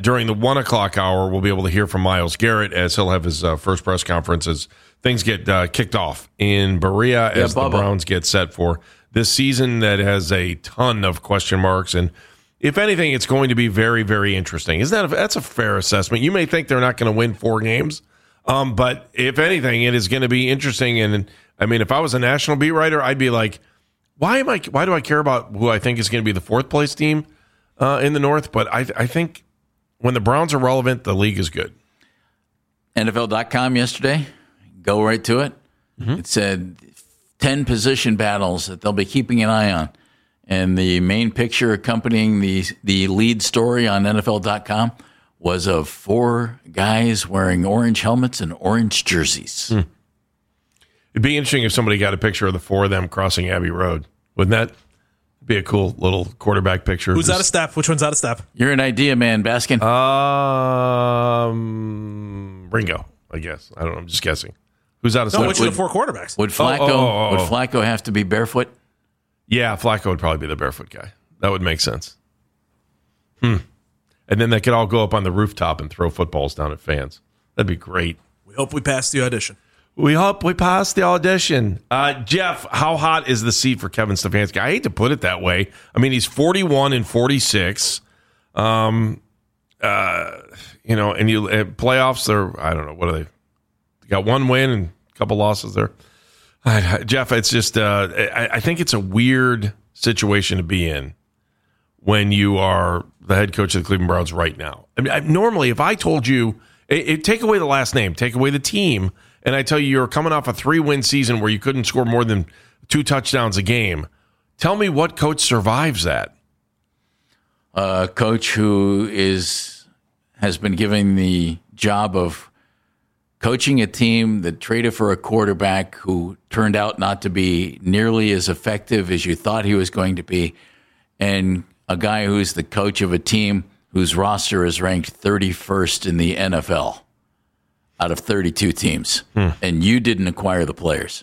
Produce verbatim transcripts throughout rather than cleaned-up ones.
during the one o'clock hour, we'll be able to hear from Myles Garrett as he'll have his uh, first press conference as things get uh, kicked off in Berea as yeah, the Browns get set for this season that has a ton of question marks. And if anything, it's going to be very, very interesting. Isn't that a, that's a fair assessment? You may think they're not going to win four games, um, but if anything, it is going to be interesting. And I mean, if I was a national beat writer, I'd be like, why am I? Why do I care about who I think is going to be the fourth place team uh, in the North? But I, I think when the Browns are relevant, the league is good. N F L dot com yesterday, go right to it. Mm-hmm. It said ten position battles that they'll be keeping an eye on. And the main picture accompanying the the lead story on N F L dot com was of four guys wearing orange helmets and orange jerseys. Hmm. It'd be interesting if somebody got a picture of the four of them crossing Abbey Road. Wouldn't that be a cool little quarterback picture? Who's out of step? Which one's out of step? You're an idea man, Baskin. Um, Ringo, I guess. I don't know. I'm just guessing. Who's out of step? No, which of the four quarterbacks? Would Flacco, oh, oh, oh, oh. would Flacco have to be barefoot? Yeah, Flacco would probably be the barefoot guy. That would make sense. Hmm. And then they could all go up on the rooftop and throw footballs down at fans. That'd be great. We hope we pass the audition. We hope we pass the audition. Uh, Jeff, how hot is the seat for Kevin Stefanski? I hate to put it that way. I mean, he's forty-one and forty-six. Um, uh, you know, and you uh, playoffs, they're, I don't know, what are they? They got one win and a couple losses there. Uh, Jeff, it's just, uh, I, I think it's a weird situation to be in when you are the head coach of the Cleveland Browns right now. I mean, I, normally, if I told you, it, it, take away the last name, take away the team, and I tell you you're coming off a three-win season where you couldn't score more than two touchdowns a game, tell me what coach survives that? A coach who is has been given the job of coaching a team that traded for a quarterback who turned out not to be nearly as effective as you thought he was going to be, and a guy who's the coach of a team whose roster is ranked thirty-first in the N F L out of thirty-two teams, hmm. and you didn't acquire the players.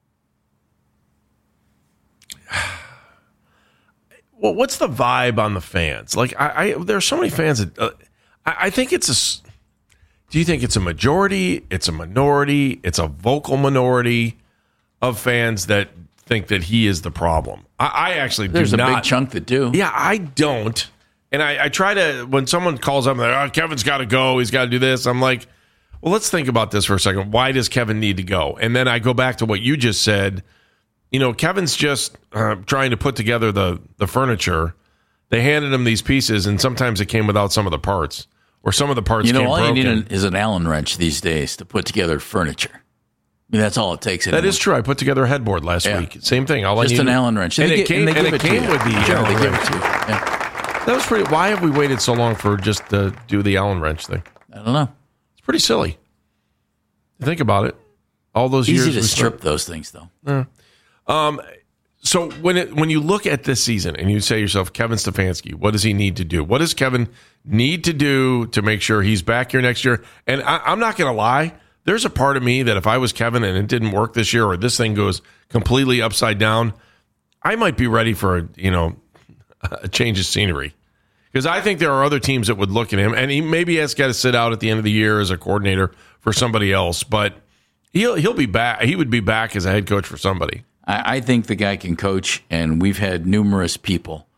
Well, what's the vibe on the fans? Like, I, I there are so many fans that uh, I, I think it's a. Do you think it's a majority? It's a minority? It's a vocal minority of fans that think that he is the problem. I, I actually There's do not. There's a big chunk that do. Yeah, I don't. And I, I try to, when someone calls up and they're like, oh, Kevin's got to go, he's got to do this. I'm like, well, let's think about this for a second. Why does Kevin need to go? And then I go back to what you just said. You know, Kevin's just uh, trying to put together the, the furniture. They handed him these pieces, and sometimes it came without some of the parts. Or some of the parts you know, came all broken. You need is an Allen wrench these days to put together furniture. I mean, that's all it takes. Anymore. That is true. I put together a headboard last yeah. week. Same thing. All Just I need an Allen wrench. And, and it get, came, and and it came it with the sure, Allen they give wrench. it to you. Yeah. That was pretty. Why have we waited so long for just to do the Allen wrench thing? I don't know. It's pretty silly. Think about it. All those Easy years. Easy to strip spent. Those things, though. Yeah. Um. So when it when you look at this season and you say to yourself, Kevin Stefanski, what does he need to do? What does Kevin need to do to make sure he's back here next year? And I, I'm not going to lie. There's a part of me that if I was Kevin and it didn't work this year, or this thing goes completely upside down, I might be ready for a, you know, a change of scenery. Because I think there are other teams that would look at him, and he maybe has got to sit out at the end of the year as a coordinator for somebody else. But he'll he'll be back. He would be back as a head coach for somebody. I think the guy can coach, and we've had numerous people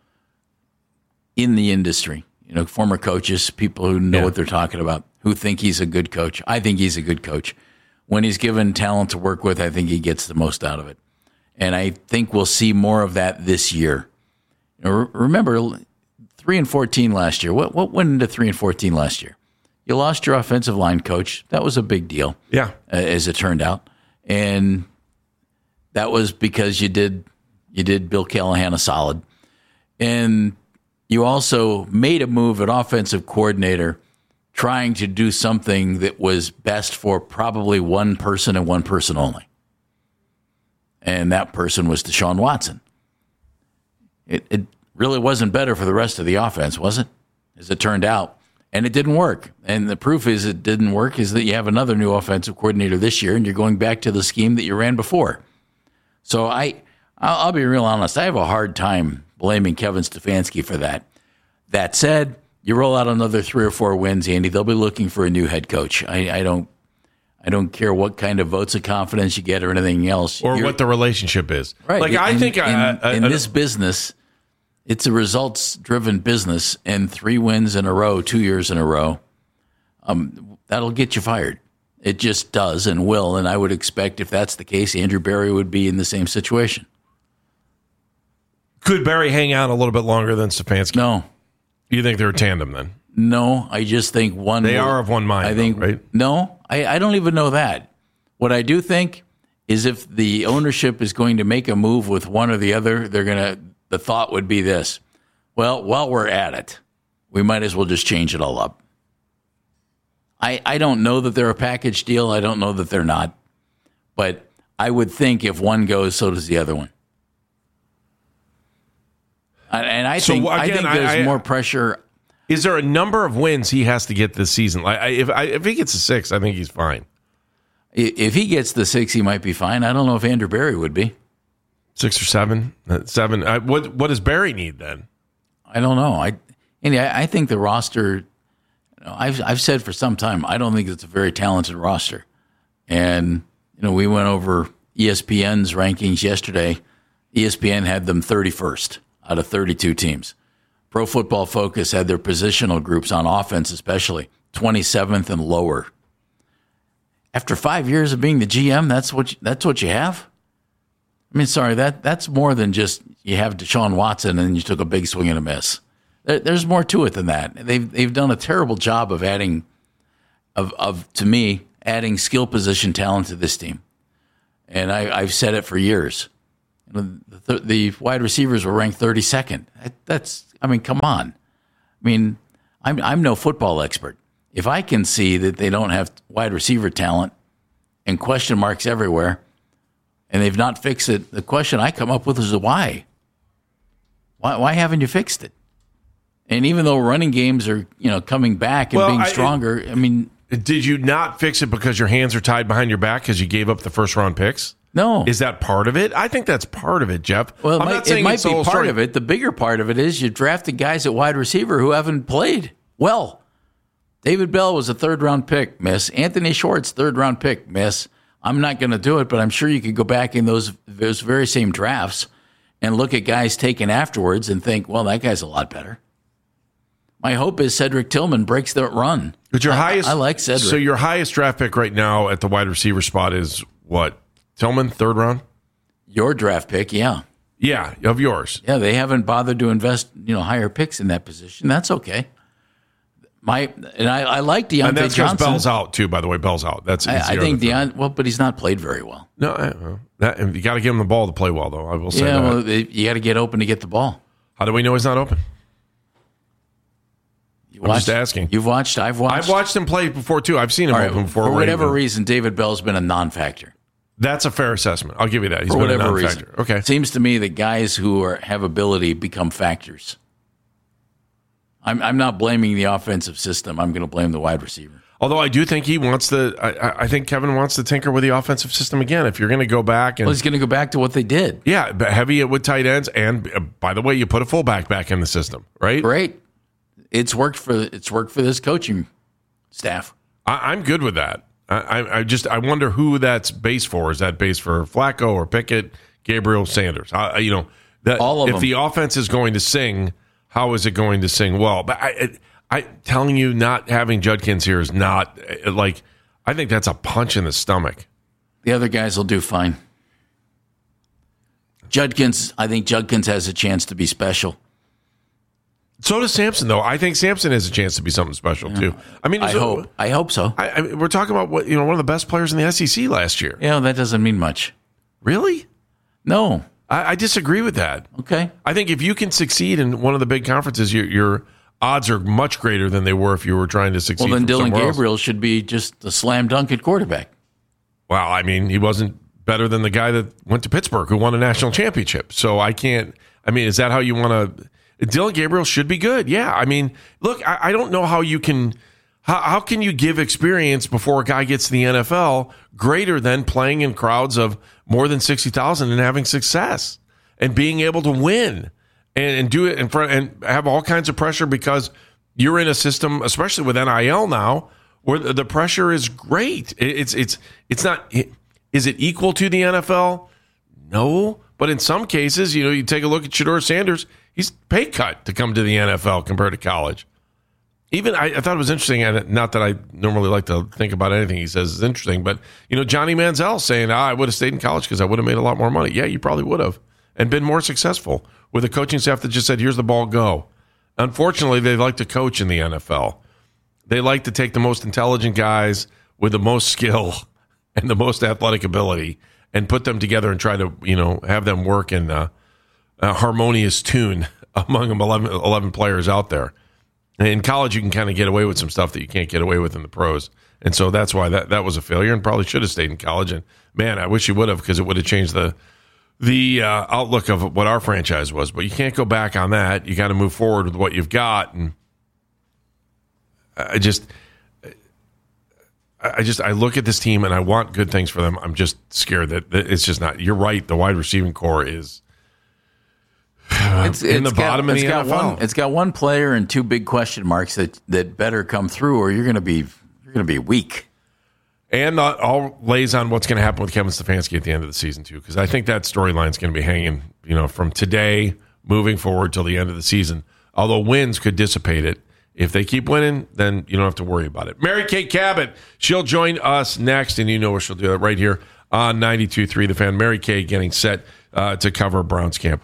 in the industry, you know, former coaches, people who know yeah. what they're talking about, who think he's a good coach. I think he's a good coach. When he's given talent to work with, I think he gets the most out of it. And I think we'll see more of that this year. You know, remember, three and fourteen last year. What what went into three and fourteen last year? You lost your offensive line coach. That was a big deal. Yeah, uh, as it turned out, and that was because you did you did Bill Callahan a solid, and you also made a move at offensive coordinator, trying to do something that was best for probably one person and one person only, and that person was Deshaun Watson. It, it really wasn't better for the rest of the offense, was it? As it turned out. And it didn't work. And the proof is it didn't work is that you have another new offensive coordinator this year, and you're going back to the scheme that you ran before. So I, I'll, I'll be real honest. I have a hard time blaming Kevin Stefanski for that. That said, you roll out another three or four wins, Andy, they'll be looking for a new head coach. I, I don't I don't care what kind of votes of confidence you get or anything else. Or You're, what the relationship is. right. Like, I in, think in, I, I, in I, this business, it's a results-driven business, and three wins in a row, two years in a row, um, that'll get you fired. It just does and will, and I would expect if that's the case, Andrew Berry would be in the same situation. could Berry hang out a little bit longer than Stefanski? No. You think they're a tandem then? No, I just think one. They will, are of one mind, I think, though, right? No, I, I don't even know that. What I do think is if the ownership is going to make a move with one or the other, they're going to. The thought would be this: well, while we're at it, we might as well just change it all up. I I don't know that they're a package deal. I don't know that they're not, but I would think if one goes, so does the other one. And I So, think again, I think there's I- I- more pressure. Is there a number of wins he has to get this season? Like, I, if I, if he gets a six, I think he's fine. If he gets the six, he might be fine. I don't know if Andrew Berry would be. Six or seven, Uh, seven. I, what what does Berry need then? I don't know. I, Andy, I, I think the roster. You know, I've I've said for some time I don't think it's a very talented roster, and you know we went over E S P N's rankings yesterday. E S P N had them thirty-first out of thirty-two teams. Pro Football Focus had their positional groups on offense, especially twenty-seventh and lower. After five years of being the G M, that's what you, that's what you have. I mean, sorry, that that's more than just you have Deshaun Watson and you took a big swing and a miss. There, there's more to it than that. They've they've done a terrible job of adding, of of to me, adding skill position talent to this team, and I, I've said it for years. You know, the, the wide receivers were ranked thirty-second. That, that's, I mean, come on. I mean, I'm I'm no football expert. If I can see that they don't have wide receiver talent and question marks everywhere, and they've not fixed it, the question I come up with is why? Why why haven't you fixed it? And even though running games are, you know, coming back and Well, being I- stronger, I mean, Did you not fix it because your hands are tied behind your back because you gave up the first round picks? no. Is that part of it? I think that's part of it, Jeff. Well, it I'm might, not saying it might it's the be whole part story. of it. The bigger part of it is you drafted guys at wide receiver who haven't played well. David Bell was a third-round pick, miss. Anthony Schwartz, third-round pick, miss. I'm not going to do it, but I'm sure you could go back in those those very same drafts and look at guys taken afterwards and think, well, that guy's a lot better. My hope is Cedric Tillman breaks that run. But your I- highest, I like Cedric. So your highest draft pick right now at the wide receiver spot is what? Tillman, third round? Your draft pick, yeah. Yeah, of yours. Yeah, they haven't bothered to invest, you know, higher picks in that position. That's okay. My and I, I like Deontay And that's because Johnson. Bell's out too. By the way, Bell's out. That's I, it's the I think other thing. Deon, well, but he's not played very well. No, I, well, that, you got to give him the ball to play well, though. I will say Yeah, that. well, it- you got to get open to get the ball. How do we know he's not open? You I'm just asking. You've watched. I've watched. I've watched him play before too. I've seen him All right, open before. for whatever Raven. reason, David Bell's been a non-factor. That's a fair assessment. I'll give you that. He's For been whatever a reason, non-factor. Okay. It seems to me that guys who are, have ability become factors. I'm I'm not blaming the offensive system. I'm going to blame the wide receiver. Although I do think he wants to. I- I, I think Kevin wants to tinker with the offensive system again. If you're going to go back and Well, he's going to go back to what they did. yeah, but heavy with tight ends, and uh, by the way, you put a fullback back in the system, right? Great. It's worked for it's worked for this coaching staff. I, I'm good with that. I, I, I just I wonder who that's base for. Is that base for Flacco or Pickett, Gabriel, Sanders? I, you know, that All of if them. the offense is going to sing, how is it going to sing well? But I, I, I telling you, not having Judkins here is not uh, like I think that's a punch in the stomach. The other guys will do fine. Judkins, I think Judkins has a chance to be special. So does Sampson, though. I think Sampson has a chance to be something special too. I mean, I so- hope. I hope so. I, I mean, we're talking about what you know, one of the best players in the S E C last year. Yeah, that doesn't mean much. Really? No. I, I disagree with that. Okay. I think if you can succeed in one of the big conferences, your, your odds are much greater than they were if you were trying to succeed. Well, then from Dylan somewhere else. Gabriel should be just a slam dunk at quarterback. Well, I mean, he wasn't better than the guy that went to Pittsburgh who won a national championship. So I can't. I mean, is that how you want to? Dylan Gabriel should be good. Yeah. I mean, look, I, I don't know how you can. How, how can you give experience before a guy gets to the N F L greater than playing in crowds of more than sixty thousand and having success and being able to win and, and do it in front and have all kinds of pressure because you're in a system, especially with N I L now, where the pressure is great. It's it's it's not. Is it equal to the N F L? No, but in some cases, you know, you take a look at Shedeur Sanders. He's pay cut to come to the N F L compared to college. Even I, I thought it was interesting, and not that I normally like to think about anything he says is interesting, but you know, Johnny Manziel saying, ah, "I would have stayed in college because I would have made a lot more money." Yeah, you probably would have, and been more successful with a coaching staff that just said, "Here's the ball, go." Unfortunately, they like to coach in the N F L. They like to take the most intelligent guys with the most skill and the most athletic ability and put them together and try to, you know, have them work in a, a harmonious tune among them eleven, eleven players out there. In college, you can kind of get away with some stuff that you can't get away with in the pros. And so that's why that, that was a failure and probably should have stayed in college. And, man, I wish you would have because it would have changed the the uh, outlook of what our franchise was. But you can't go back on that. You got to move forward with what you've got. And I just – I just I look at this team and I want good things for them. I'm just scared that, that it's just not – you're right. The wide receiving core is – It's, in it's the got, bottom of it's the got N F L. one. It's got one player and two big question marks that, that better come through, or you're going to be you're going to be weak. And that all lays on what's going to happen with Kevin Stefanski at the end of the season too, because I think that storyline is going to be hanging, you know, from today moving forward till the end of the season. Although wins could dissipate it. If they keep winning, then you don't have to worry about it. Mary Kay Cabot, she'll join us next, and you know where she'll do it right here on ninety-two point three The Fan. Mary Kay getting set uh, to cover Browns camp.